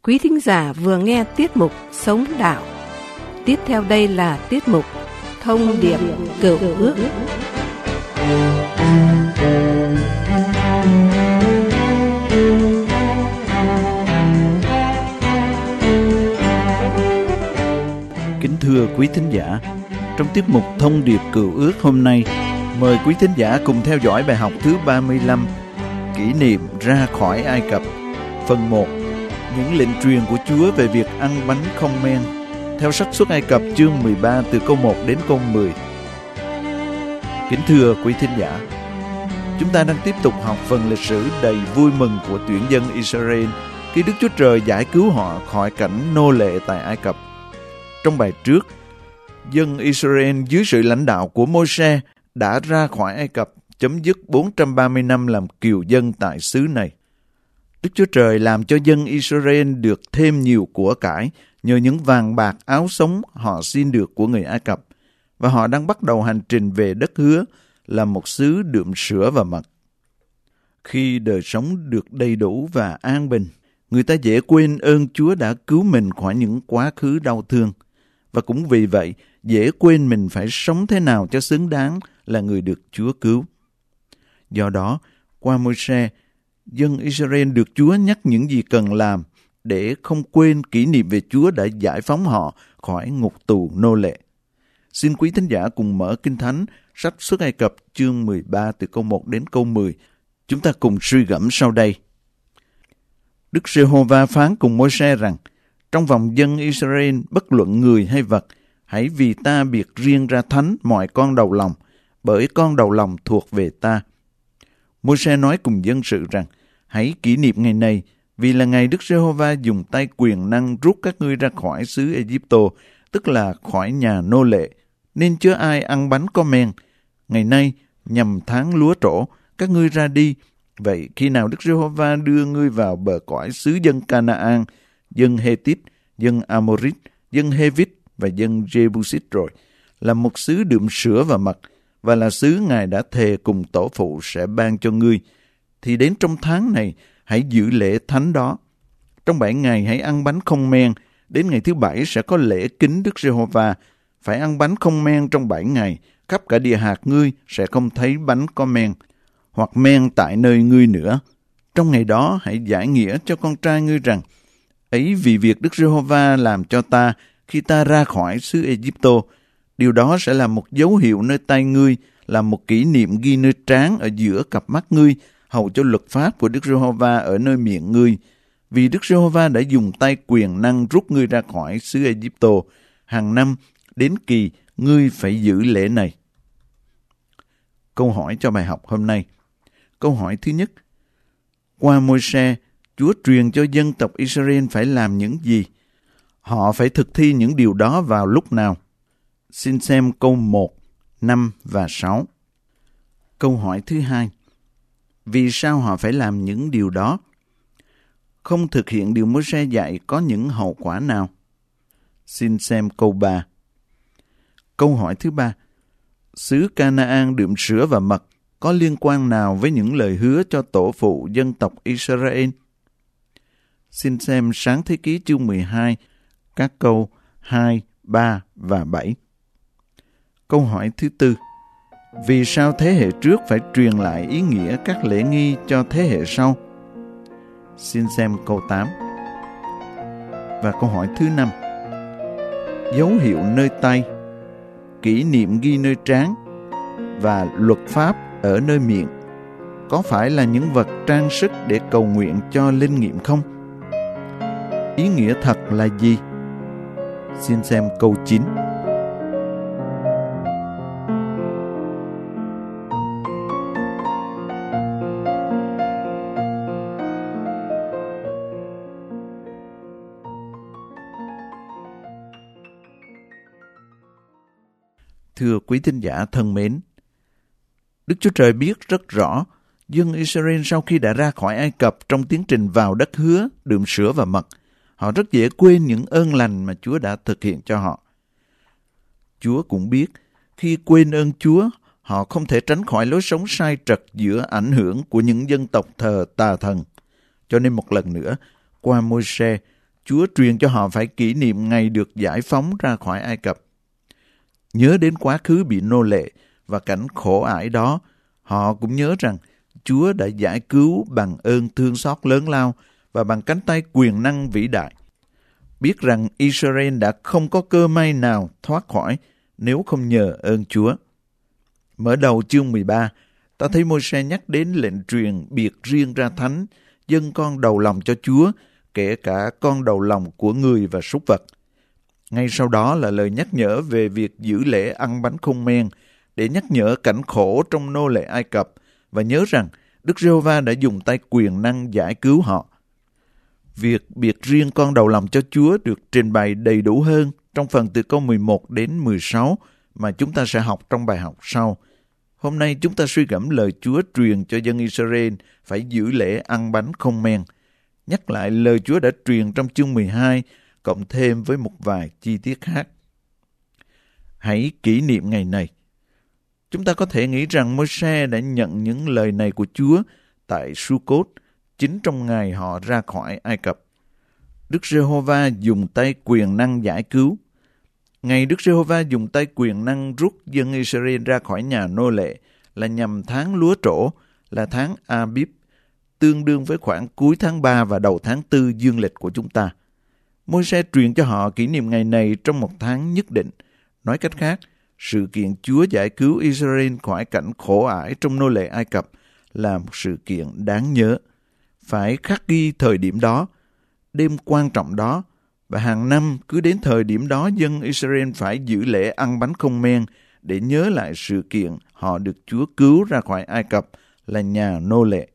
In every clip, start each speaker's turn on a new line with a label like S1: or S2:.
S1: Quý thính giả vừa nghe tiết mục Sống Đạo. Tiếp theo đây là tiết mục Thông điệp Cựu Ước.
S2: Kính thưa quý thính giả, trong tiết mục Thông điệp Cựu Ước hôm nay, mời quý thính giả cùng theo dõi bài học thứ 35, Kỷ niệm ra khỏi Ai Cập, phần 1, những lệnh truyền của Chúa về việc ăn bánh không men, theo sách Xuất Ai Cập chương 13 từ câu 1 đến câu 10. Kính thưa quý thính giả, chúng ta đang tiếp tục học phần lịch sử đầy vui mừng của tuyển dân Israel khi Đức Chúa Trời giải cứu họ khỏi cảnh nô lệ tại Ai Cập. Trong bài trước, dân Israel dưới sự lãnh đạo của Môi-se đã ra khỏi Ai Cập, chấm dứt 430 năm làm kiều dân tại xứ này. Đức Chúa Trời làm cho dân Israel được thêm nhiều của cải nhờ những vàng bạc áo sống họ xin được của người Ai Cập, và họ đang bắt đầu hành trình về đất hứa là một xứ đượm sữa và mật. Khi đời sống được đầy đủ và an bình, người ta dễ quên ơn Chúa đã cứu mình khỏi những quá khứ đau thương, và cũng vì vậy dễ quên mình phải sống thế nào cho xứng đáng là người được Chúa cứu. Do đó, qua Môi-se, dân Israel được Chúa nhắc những gì cần làm để không quên kỷ niệm về Chúa đã giải phóng họ khỏi ngục tù nô lệ. Xin quý thính giả cùng mở Kinh Thánh, sách Xuất Ai Cập chương 13 từ câu 1 đến câu 10. Chúng ta cùng suy gẫm sau đây. Đức Giê-hô-va phán cùng Môi-se rằng: trong vòng dân Israel, bất luận người hay vật, hãy vì ta biệt riêng ra thánh mọi con đầu lòng, bởi con đầu lòng thuộc về ta. Môi-se nói cùng dân sự rằng: hãy kỷ niệm ngày này, vì là ngày Đức Giê-hô-va dùng tay quyền năng rút các ngươi ra khỏi xứ Ê-díp-tô, tức là khỏi nhà nô lệ, nên chớ ai ăn bánh có men. Ngày nay, nhằm tháng lúa trổ, các ngươi ra đi. Vậy khi nào Đức Giê-hô-va đưa ngươi vào bờ cõi xứ dân Ca-na-an, dân Hê-tít, dân A-mô-rít, dân Hê-vít và dân Giê-bu-xít rồi, là một xứ đượm sữa và mật, và là xứ Ngài đã thề cùng tổ phụ sẽ ban cho ngươi, thì đến trong tháng này hãy giữ lễ thánh đó. Trong 7 ngày hãy ăn bánh không men, đến ngày thứ 7 sẽ có lễ kính Đức Giê-hô-va. Phải ăn bánh không men trong 7 ngày, khắp cả địa hạt ngươi sẽ không thấy bánh có men, hoặc men tại nơi ngươi nữa. Trong ngày đó hãy giải nghĩa cho con trai ngươi rằng: ấy vì việc Đức Giê-hô-va làm cho ta khi ta ra khỏi xứ Ê-díp-tô, điều đó sẽ là một dấu hiệu nơi tay ngươi, là một kỷ niệm ghi nơi trán ở giữa cặp mắt ngươi, hầu cho luật pháp của Đức Giê-hô-va ở nơi miệng ngươi. Vì Đức Giê-hô-va đã dùng tay quyền năng rút ngươi ra khỏi xứ Ê-díp-tô, hàng năm đến kỳ ngươi phải giữ lễ này. Câu hỏi cho bài học hôm nay. Câu hỏi thứ nhất: qua Môi-se, Chúa truyền cho dân tộc Israel phải làm những gì? Họ phải thực thi những điều đó vào lúc nào? Xin xem câu 1, 5 và 6. Câu hỏi thứ hai: vì sao họ phải làm những điều đó? Không thực hiện điều Môi-se dạy có những hậu quả nào? Xin xem câu 3. Câu hỏi thứ ba: xứ Ca-na-an đượm sữa và mật có liên quan nào với những lời hứa cho tổ phụ dân tộc Israel? Xin xem Sáng Thế Ký chương 12, các câu 2, 3 và 7. Câu hỏi thứ tư: vì sao thế hệ trước phải truyền lại ý nghĩa các lễ nghi cho thế hệ sau? Xin xem câu 8. Và câu hỏi thứ 5: dấu hiệu nơi tay, kỷ niệm ghi nơi trán và luật pháp ở nơi miệng có phải là những vật trang sức để cầu nguyện cho linh nghiệm không? Ý nghĩa thật là gì? Xin xem câu 9. Thưa quý thính giả thân mến, Đức Chúa Trời biết rất rõ dân Israel sau khi đã ra khỏi Ai Cập trong tiến trình vào đất hứa đượm sữa và mật, họ rất dễ quên những ơn lành mà Chúa đã thực hiện cho họ. Chúa cũng biết khi quên ơn Chúa, họ không thể tránh khỏi lối sống sai trật giữa ảnh hưởng của những dân tộc thờ tà thần. Cho nên một lần nữa, qua Môi-se, Chúa truyền cho họ phải kỷ niệm ngày được giải phóng ra khỏi Ai Cập. Nhớ đến quá khứ bị nô lệ và cảnh khổ ải đó, họ cũng nhớ rằng Chúa đã giải cứu bằng ơn thương xót lớn lao và bằng cánh tay quyền năng vĩ đại. Biết rằng Israel đã không có cơ may nào thoát khỏi nếu không nhờ ơn Chúa. Mở đầu chương 13, ta thấy Môi-se nhắc đến lệnh truyền biệt riêng ra thánh, dâng con đầu lòng cho Chúa, kể cả con đầu lòng của người và súc vật. Ngay sau đó là lời nhắc nhở về việc giữ lễ ăn bánh không men, để nhắc nhở cảnh khổ trong nô lệ Ai Cập, và nhớ rằng Đức Giê-hô-va đã dùng tay quyền năng giải cứu họ. Việc biệt riêng con đầu lòng cho Chúa được trình bày đầy đủ hơn trong phần từ câu 11 đến 16 mà chúng ta sẽ học trong bài học sau. Hôm nay chúng ta suy gẫm lời Chúa truyền cho dân Israel phải giữ lễ ăn bánh không men. Nhắc lại lời Chúa đã truyền trong chương 12, cộng thêm với một vài chi tiết khác. Hãy kỷ niệm ngày này. Chúng ta có thể nghĩ rằng Môi-se đã nhận những lời này của Chúa tại Su-cốt, chính trong ngày họ ra khỏi Ai Cập. Đức Giê-hô-va dùng tay quyền năng giải cứu. Ngày Đức Giê-hô-va dùng tay quyền năng rút dân Israel ra khỏi nhà nô lệ là nhằm tháng lúa trổ, là tháng A-bíp, tương đương với khoảng cuối tháng 3 và đầu tháng 4 dương lịch của chúng ta. Môi-se truyền cho họ kỷ niệm ngày này trong một tháng nhất định. Nói cách khác, sự kiện Chúa giải cứu Israel khỏi cảnh khổ ải trong nô lệ Ai Cập là một sự kiện đáng nhớ. Phải khắc ghi thời điểm đó, đêm quan trọng đó, và hàng năm cứ đến thời điểm đó dân Israel phải giữ lễ ăn bánh không men để nhớ lại sự kiện họ được Chúa cứu ra khỏi Ai Cập là nhà nô lệ.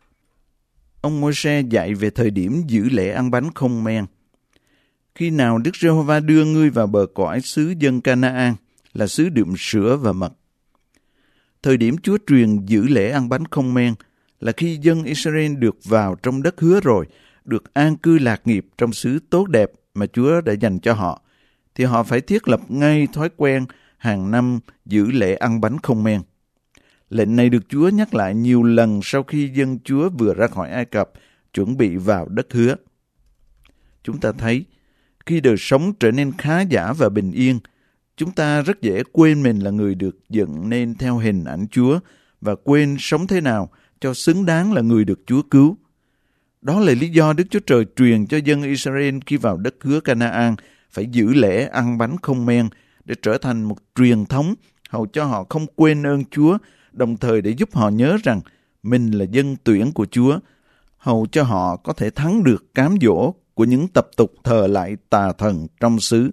S2: Ông Môi-se dạy về thời điểm giữ lễ ăn bánh không men. Khi nào Đức Giê-hô-va đưa ngươi vào bờ cõi xứ dân Ca-na-an, là xứ đượm sữa và mật. Thời điểm Chúa truyền giữ lễ ăn bánh không men là khi dân Israel được vào trong đất hứa rồi, được an cư lạc nghiệp trong xứ tốt đẹp mà Chúa đã dành cho họ, thì họ phải thiết lập ngay thói quen hàng năm giữ lễ ăn bánh không men. Lệnh này được Chúa nhắc lại nhiều lần sau khi dân Chúa vừa ra khỏi Ai Cập, chuẩn bị vào đất hứa. Chúng ta thấy, khi đời sống trở nên khá giả và bình yên, chúng ta rất dễ quên mình là người được dựng nên theo hình ảnh Chúa và quên sống thế nào cho xứng đáng là người được Chúa cứu. Đó là lý do Đức Chúa Trời truyền cho dân Israel khi vào đất hứa Ca-na-an phải giữ lễ ăn bánh không men để trở thành một truyền thống hầu cho họ không quên ơn Chúa, đồng thời để giúp họ nhớ rằng mình là dân tuyển của Chúa, hầu cho họ có thể thắng được cám dỗ của những tập tục thờ lại tà thần trong xứ.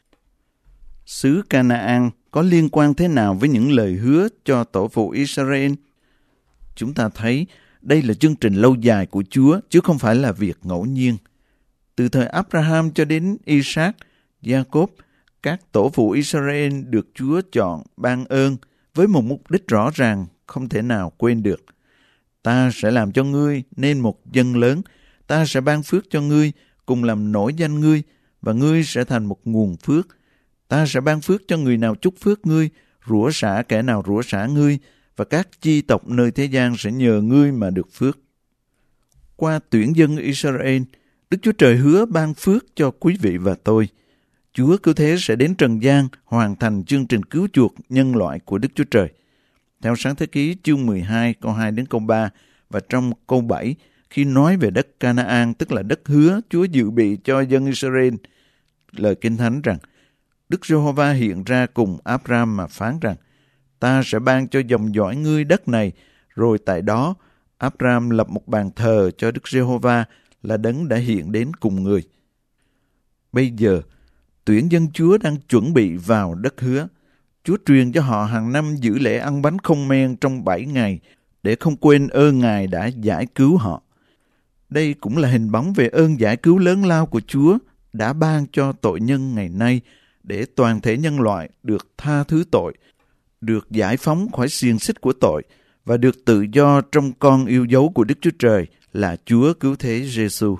S2: Xứ Ca-na-an có liên quan thế nào với những lời hứa cho tổ phụ Israel? Chúng ta thấy đây là chương trình lâu dài của Chúa, chứ không phải là việc ngẫu nhiên. Từ thời Abraham cho đến Isaac, Jacob, các tổ phụ Israel được Chúa chọn ban ơn với một mục đích rõ ràng, không thể nào quên được. Ta sẽ làm cho ngươi nên một dân lớn, ta sẽ ban phước cho ngươi, cùng làm nổi danh ngươi, và ngươi sẽ thành một nguồn phước. Ta sẽ ban phước cho người nào chúc phước ngươi, rủa xả kẻ nào rủa xả ngươi, và các chi tộc nơi thế gian sẽ nhờ ngươi mà được phước. Qua tuyển dân Israel, Đức Chúa Trời hứa ban phước cho quý vị và tôi. Chúa cứu thế sẽ đến trần gian, hoàn thành chương trình cứu chuộc nhân loại của Đức Chúa Trời. Theo Sáng Thế Ký chương 12 câu 2 đến câu 3 và trong câu 7, khi nói về đất Ca-na-an, tức là đất hứa Chúa dự bị cho dân Israel, lời Kinh Thánh rằng, Đức Giê-hô-va hiện ra cùng Abraham mà phán rằng, ta sẽ ban cho dòng dõi ngươi đất này. Rồi tại đó, Abraham lập một bàn thờ cho Đức Giê-hô-va là đấng đã hiện đến cùng người. Bây giờ, tuyển dân Chúa đang chuẩn bị vào đất hứa. Chúa truyền cho họ hàng năm giữ lễ ăn bánh không men trong 7 ngày để không quên ơn Ngài đã giải cứu họ. Đây cũng là hình bóng về ơn giải cứu lớn lao của Chúa đã ban cho tội nhân ngày nay để toàn thể nhân loại được tha thứ tội, được giải phóng khỏi xiềng xích của tội và được tự do trong con yêu dấu của Đức Chúa Trời là Chúa cứu thế Giê-xu.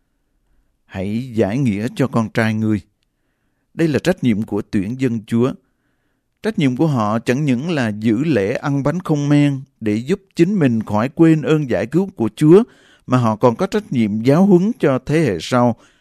S2: Hãy giải nghĩa cho con trai ngươi. Đây là trách nhiệm của tuyển dân Chúa. Trách nhiệm của họ chẳng những là giữ lễ ăn bánh không men để giúp chính mình khỏi quên ơn giải cứu của Chúa, mà họ còn có trách nhiệm giáo huấn cho thế hệ sau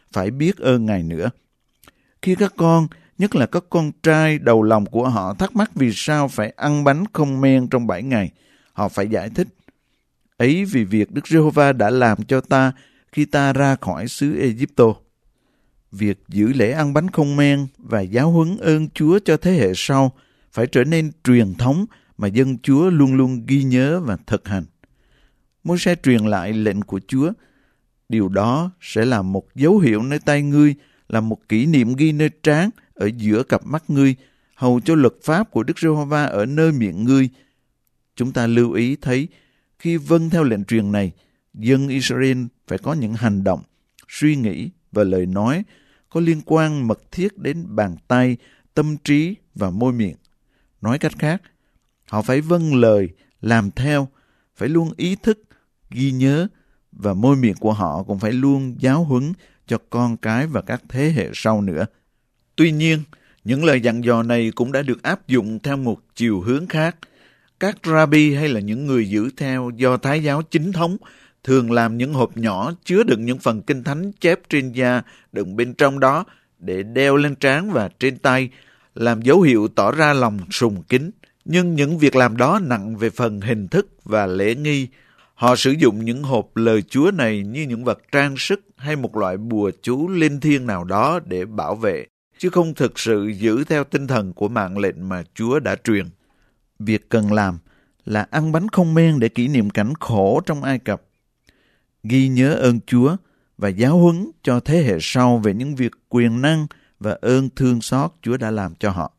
S2: phải biết ơn Ngài nữa. Khi các con, nhất là các con trai đầu lòng của họ thắc mắc vì sao phải ăn bánh không men trong 7 ngày, họ phải giải thích. Ấy vì việc Đức Giê-hô-va đã làm cho ta khi ta ra khỏi xứ Ê-díp-tô. Việc giữ lễ ăn bánh không men và giáo huấn ơn Chúa cho thế hệ sau phải trở nên truyền thống mà dân Chúa luôn luôn ghi nhớ và thực hành. Môi-se truyền lại lệnh của Chúa. Điều đó sẽ là một dấu hiệu nơi tay ngươi, là một kỷ niệm ghi nơi trán ở giữa cặp mắt ngươi, hầu cho luật pháp của Đức Giê-hô-va ở nơi miệng ngươi. Chúng ta lưu ý thấy, khi vâng theo lệnh truyền này, dân Israel phải có những hành động, suy nghĩ và lời nói có liên quan mật thiết đến bàn tay, tâm trí và môi miệng. Nói cách khác, họ phải vâng lời, làm theo, phải luôn ý thức, ghi nhớ, và môi miệng của họ cũng phải luôn giáo huấn cho con cái và các thế hệ sau nữa. Tuy nhiên, những lời dặn dò này cũng đã được áp dụng theo một chiều hướng khác. Các rabbi hay là những người giữ theo Do Thái giáo chính thống thường làm những hộp nhỏ chứa đựng những phần kinh thánh chép trên da, đựng bên trong đó để đeo lên trán và trên tay, làm dấu hiệu tỏ ra lòng sùng kính. Nhưng những việc làm đó nặng về phần hình thức và lễ nghi. Họ sử dụng những hộp lời Chúa này như những vật trang sức hay một loại bùa chú linh thiêng nào đó để bảo vệ, chứ không thực sự giữ theo tinh thần của mạng lệnh mà Chúa đã truyền. Việc cần làm là ăn bánh không men để kỷ niệm cảnh khổ trong Ai Cập, ghi nhớ ơn Chúa và giáo huấn cho thế hệ sau về những việc quyền năng và ơn thương xót Chúa đã làm cho họ.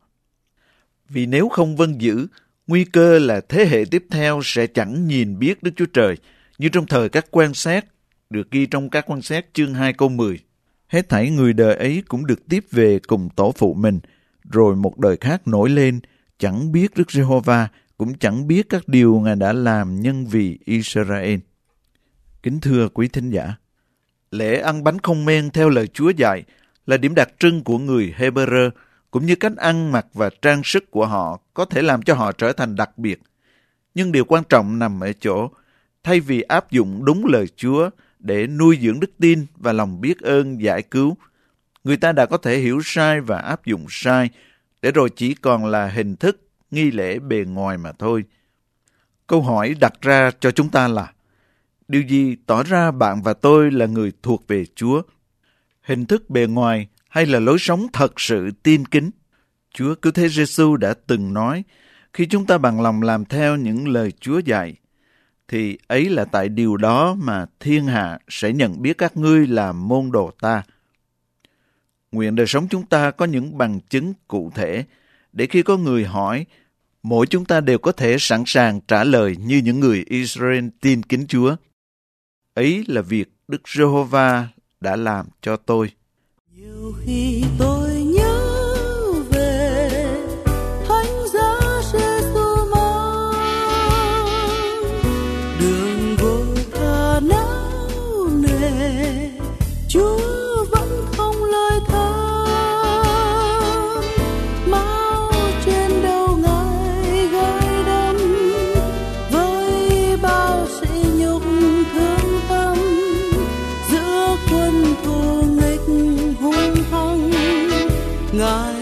S2: Vì nếu không vâng giữ, nguy cơ là thế hệ tiếp theo sẽ chẳng nhìn biết Đức Chúa Trời, như trong thời các quan xét, được ghi trong các quan xét chương 2 câu 10. Hết thảy người đời ấy cũng được tiếp về cùng tổ phụ mình, rồi một đời khác nổi lên, chẳng biết Đức Giê-hô-va, cũng chẳng biết các điều Ngài đã làm nhân vì Israel. Kính thưa quý thính giả, lễ ăn bánh không men theo lời Chúa dạy là điểm đặc trưng của người Hebrew, cũng như cách ăn mặc và trang sức của họ có thể làm cho họ trở thành đặc biệt. Nhưng điều quan trọng nằm ở chỗ, thay vì áp dụng đúng lời Chúa để nuôi dưỡng đức tin và lòng biết ơn giải cứu, người ta đã có thể hiểu sai và áp dụng sai, để rồi chỉ còn là hình thức, nghi lễ bề ngoài mà thôi. Câu hỏi đặt ra cho chúng ta là, điều gì tỏ ra bạn và tôi là người thuộc về Chúa? Hình thức bề ngoài hay là lối sống thật sự tin kính? Chúa Cứu Thế Giê-xu đã từng nói, khi chúng ta bằng lòng làm theo những lời Chúa dạy, thì ấy là tại điều đó mà thiên hạ sẽ nhận biết các ngươi là môn đồ ta. Nguyện đời sống chúng ta có những bằng chứng cụ thể, để khi có người hỏi, mỗi chúng ta đều có thể sẵn sàng trả lời như những người Israel tin kính Chúa. Ấy là việc Đức Giê-hô-va đã làm cho tôi.
S3: Nhiều khi tôi nhớ về Thánh giá Giê-xu mang đường vô tha não nề, Chúa vẫn không lời than. Máu trên đầu Ngài gai đâm với bao sỉ nhục thương tâm giữa quân thù nghịch hung hăng. Ngài